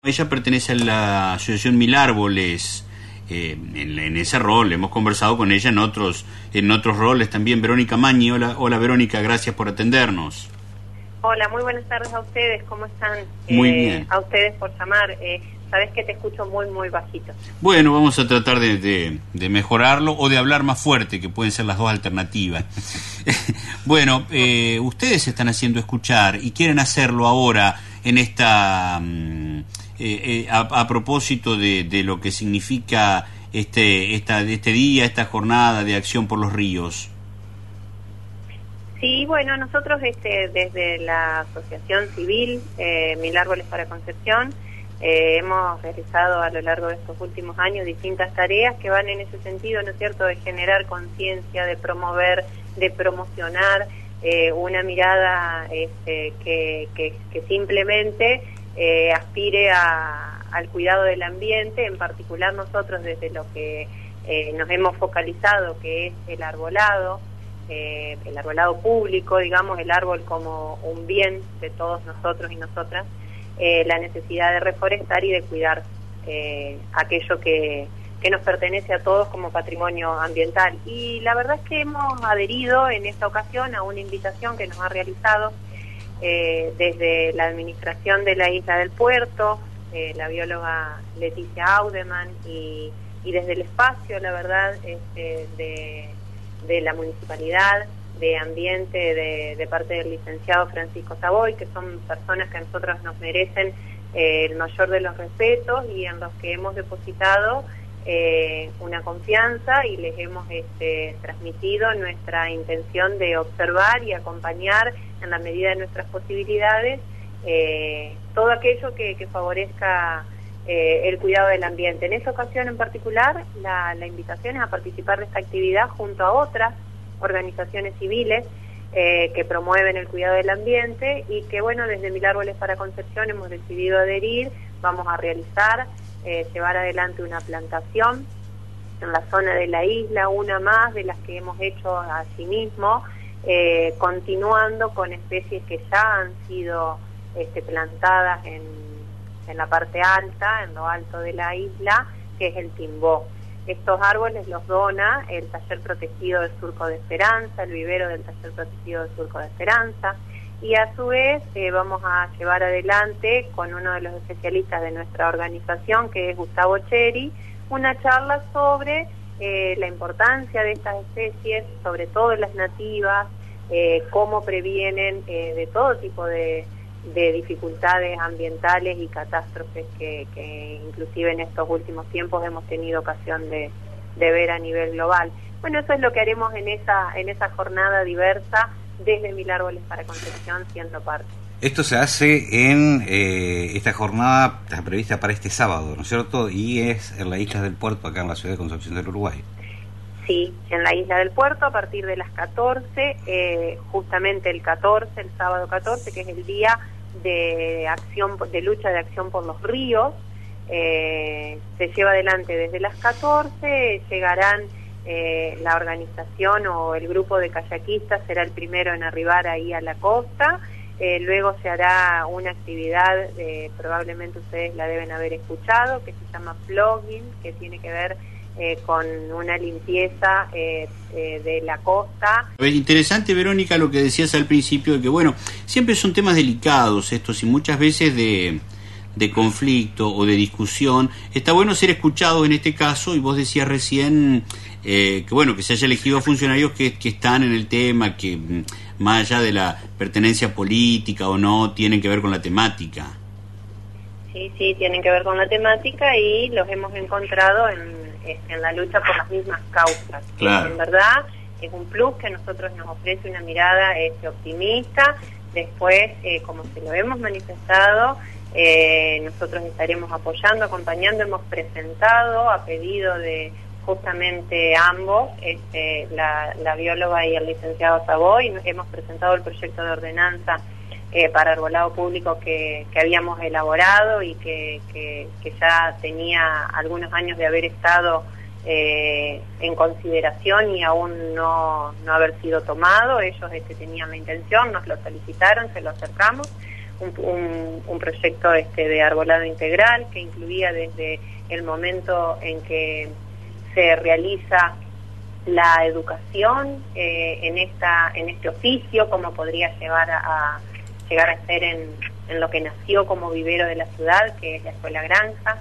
Ella pertenece a la Asociación Mil Árboles, en ese rol. Hemos conversado con ella en otros roles también. Verónica Magni, hola Verónica, gracias por atendernos. Hola, muy buenas tardes a ustedes, ¿cómo están? Muy bien. A ustedes por llamar, sabes que te escucho muy bajito. Bueno, vamos a tratar de mejorarlo o de hablar más fuerte, que pueden ser las dos alternativas. Bueno, ustedes se están haciendo escuchar y quieren hacerlo ahora en esta... a propósito de lo que significa este día, esta jornada de acción por los ríos. Sí, bueno, nosotros desde la Asociación Civil Mil Árboles para Concepción hemos realizado a lo largo de estos últimos años distintas tareas que van en ese sentido, ¿no es cierto?, de generar conciencia, de promover, de promocionar una mirada que simplemente aspire al cuidado del ambiente. En particular nosotros desde lo que nos hemos focalizado, que es el arbolado público, digamos, el árbol como un bien de todos nosotros y nosotras, la necesidad de reforestar y de cuidar aquello que nos pertenece a todos como patrimonio ambiental. Y la verdad es que hemos adherido en esta ocasión a una invitación que nos ha realizado desde la administración de la Isla del Puerto, la bióloga Leticia Audeman, y desde el espacio, la verdad, de la municipalidad, de ambiente, de parte del licenciado Francisco Savoy, que son personas que a nosotros nos merecen el mayor de los respetos y en los que hemos depositado una confianza y les hemos transmitido nuestra intención de observar y acompañar en la medida de nuestras posibilidades todo aquello que favorezca el cuidado del ambiente. En esta ocasión en particular la invitación es a participar de esta actividad junto a otras organizaciones civiles que promueven el cuidado del ambiente y que, bueno, desde Mil Árboles para Concepción hemos decidido adherir. Vamos a realizar, llevar adelante una plantación en la zona de la isla, una más de las que hemos hecho allí mismo, continuando con especies que ya han sido plantadas en la parte alta, en lo alto de la isla, que es el timbó. Estos árboles los dona el Taller Protegido del Surco de Esperanza, el vivero del Taller Protegido del Surco de Esperanza, y a su vez vamos a llevar adelante con uno de los especialistas de nuestra organización, que es Gustavo Cheri, una charla sobre la importancia de estas especies, sobre todo las nativas, cómo previenen de todo tipo de dificultades ambientales y catástrofes que inclusive en estos últimos tiempos hemos tenido ocasión de ver a nivel global. Bueno, eso es lo que haremos en esa jornada diversa desde Mil Árboles para Concepción, siendo parte. Esto se hace en esta jornada, está prevista para este sábado, ¿no es cierto? Y es en la Isla del Puerto, acá en la ciudad de Concepción del Uruguay. Sí, en la Isla del Puerto a partir de las 14, justamente el sábado 14, que es el día de lucha de acción por los ríos. Se lleva adelante desde las 14, llegarán la organización o el grupo de kayakistas, será el primero en arribar ahí a la costa. Luego se hará una actividad, probablemente ustedes la deben haber escuchado, que se llama flogging, que tiene que ver con una limpieza de la costa. Es interesante, Verónica, lo que decías al principio, de que, bueno, siempre son temas delicados estos y muchas veces de conflicto o de discusión. Está bueno ser escuchado en este caso, y vos decías recién que, bueno, que se haya elegido a funcionarios que están en el tema, que más allá de la pertenencia política o no, tienen que ver con la temática. Sí, tienen que ver con la temática y los hemos encontrado en la lucha por las mismas causas. Claro. En verdad es un plus que a nosotros nos ofrece una mirada optimista. Después, como se lo hemos manifestado, nosotros estaremos apoyando, acompañando. Hemos presentado a pedido de justamente ambos, la bióloga y el licenciado Savoy, hemos presentado el proyecto de ordenanza para arbolado público que habíamos elaborado y que ya tenía algunos años de haber estado en consideración y aún no haber sido tomado. Ellos tenían la intención, nos lo solicitaron, se lo acercamos. un proyecto de arbolado integral que incluía desde el momento en que se realiza la educación en este oficio, cómo podría llegar a ser en lo que nació como vivero de la ciudad, que es la Escuela Granja,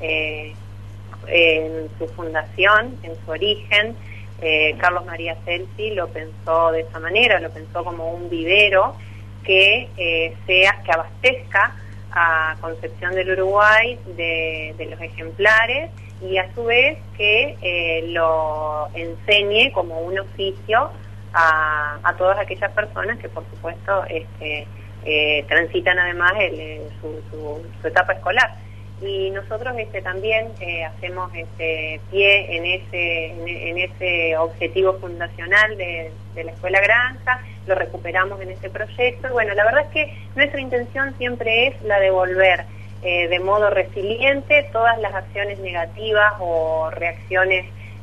en su fundación, en su origen. Carlos María Celsi lo pensó de esa manera, lo pensó como un vivero que abastezca a Concepción del Uruguay de los ejemplares y a su vez que lo enseñe como un oficio a todas aquellas personas que por supuesto transitan además su etapa escolar. Y nosotros también hacemos pie en ese objetivo fundacional de la Escuela Granja, lo recuperamos en este proyecto. Bueno, la verdad es que nuestra intención siempre es la de volver de modo resiliente todas las acciones negativas o reacciones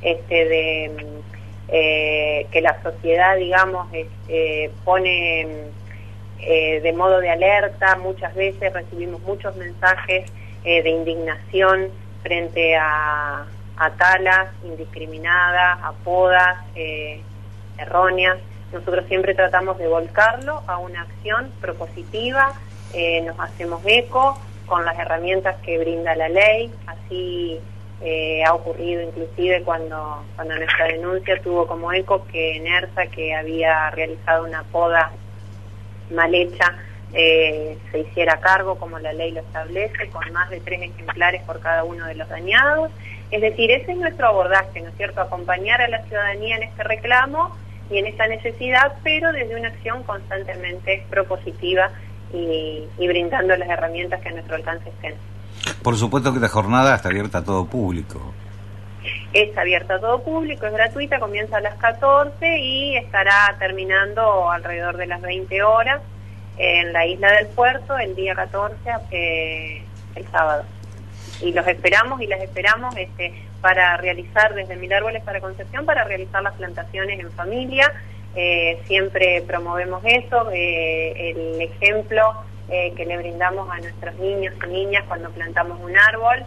que la sociedad, digamos, pone de modo de alerta. Muchas veces recibimos muchos mensajes de indignación frente a talas indiscriminadas, a podas erróneas. Nosotros siempre tratamos de volcarlo a una acción propositiva, nos hacemos eco con las herramientas que brinda la ley. Así ha ocurrido inclusive cuando nuestra denuncia tuvo como eco que NERSA, que había realizado una poda mal hecha, se hiciera cargo, como la ley lo establece, con más de 3 ejemplares por cada uno de los dañados. Es decir, ese es nuestro abordaje, ¿no es cierto?, acompañar a la ciudadanía en este reclamo y en esta necesidad, pero desde una acción constantemente propositiva y brindando las herramientas que a nuestro alcance estén. Por supuesto que la jornada está abierta a todo público. Es abierta a todo público, es gratuita, comienza a las 14 y estará terminando alrededor de las 20 horas en la Isla del Puerto el día 14, el sábado. Y los esperamos y las esperamos para realizar desde Mil Árboles para Concepción, para realizar las plantaciones en familia. Siempre promovemos eso, el ejemplo que le brindamos a nuestros niños y niñas cuando plantamos un árbol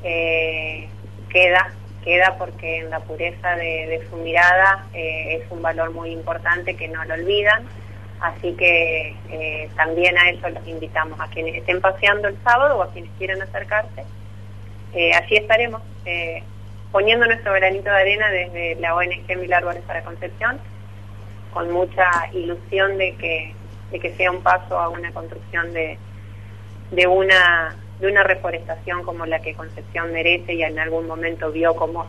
queda porque en la pureza de su mirada es un valor muy importante que no lo olvidan. Así que también a eso los invitamos, a quienes estén paseando el sábado o a quienes quieran acercarse. Allí estaremos poniendo nuestro granito de arena desde la ONG Mil Árboles para Concepción, con mucha ilusión de que sea un paso a una construcción de una reforestación como la que Concepción merece y en algún momento vio como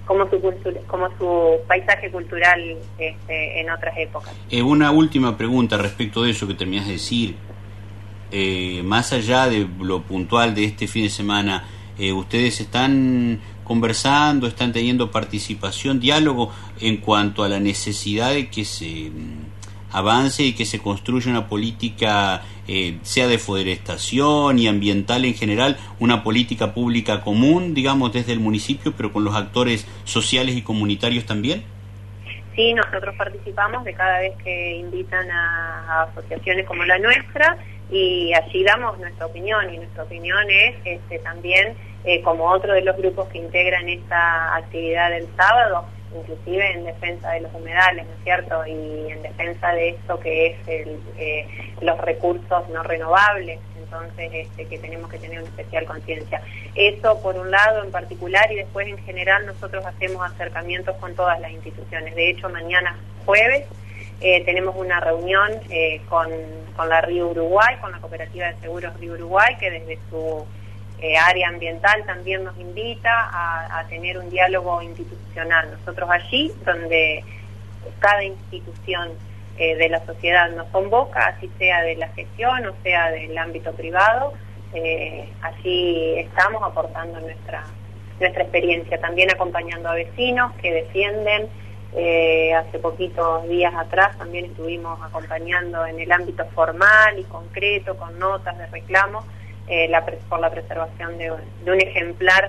su paisaje cultural en otras épocas. Una última pregunta respecto de eso que terminás de decir. Más allá de lo puntual de este fin de semana, ¿ustedes están conversando, están teniendo participación, diálogo en cuanto a la necesidad de que se avance y que se construya una política, sea de forestación y ambiental en general, una política pública común, digamos, desde el municipio, pero con los actores sociales y comunitarios también? Sí, nosotros participamos de cada vez que invitan a asociaciones como la nuestra y allí damos nuestra opinión, y nuestra opinión es también, como otro de los grupos que integran esta actividad del sábado, inclusive en defensa de los humedales, ¿no es cierto?, y en defensa de esto que es los recursos no renovables. Entonces que tenemos que tener una especial conciencia. Eso por un lado en particular, y después en general nosotros hacemos acercamientos con todas las instituciones. De hecho, mañana jueves tenemos una reunión con la Río Uruguay, con la Cooperativa de Seguros Río Uruguay, que desde su área ambiental también nos invita a tener un diálogo institucional. Nosotros allí, donde cada institución de la sociedad nos convoca, así sea de la gestión o sea del ámbito privado, allí estamos aportando nuestra experiencia, también acompañando a vecinos que defienden. Hace poquitos días atrás también estuvimos acompañando en el ámbito formal y concreto, con notas de reclamo, por la preservación de un ejemplar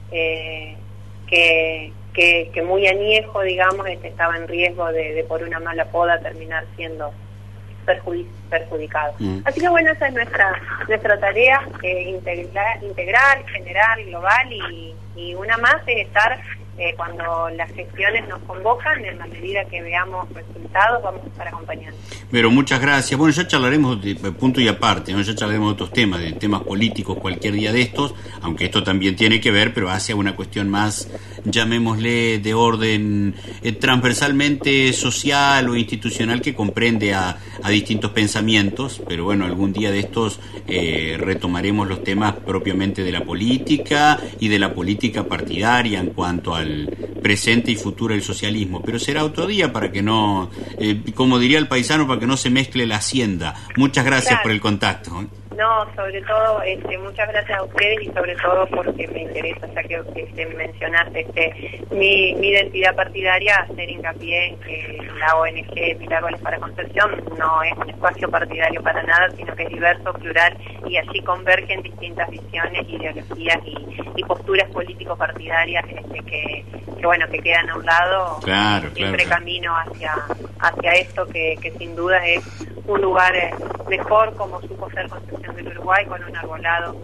que muy añejo, digamos, estaba en riesgo de por una mala poda terminar siendo perjudicados. Así que bueno, esa es nuestra tarea integral, general, global, y una más es estar cuando las gestiones nos convocan, en la medida que veamos resultados, vamos a estar acompañando. Pero muchas gracias. Bueno, ya charlaremos de punto y aparte, ¿no? Ya charlaremos de otros temas, de temas políticos cualquier día de estos, aunque esto también tiene que ver, pero hacia una cuestión más, llamémosle, de orden transversalmente social o institucional, que comprende a distintos pensamientos. Pero bueno, algún día de estos retomaremos los temas propiamente de la política y de la política partidaria en cuanto al presente y futuro del socialismo, pero será otro día para que no, como diría el paisano, para que no se mezcle la hacienda. Muchas gracias por el contacto. No, sobre todo, muchas gracias a ustedes, y sobre todo porque me interesa, ya que mencionaste mi identidad partidaria, hacer hincapié en que la ONG Mil Árboles para Concepción no es un espacio partidario para nada, sino que es diverso, plural, y allí convergen distintas visiones, ideologías y posturas político-partidarias que quedan a un lado. Claro, siempre camino hacia esto que sin duda es un lugar mejor, como supo ser Concepción del Uruguay, con un arbolado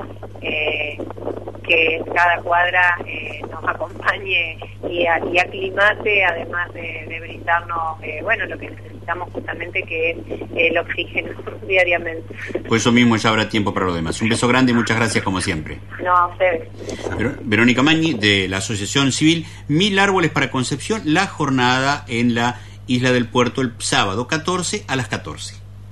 que cada cuadra nos acompañe y aclimate, además de brindarnos lo que necesitamos justamente, que es el oxígeno diariamente. Pues eso mismo, ya habrá tiempo para lo demás. Un beso grande y muchas gracias como siempre. No, a ustedes. Verónica Magni, de la Asociación Civil Mil Árboles para Concepción, la jornada en la Isla del Puerto el sábado 14 a las 14.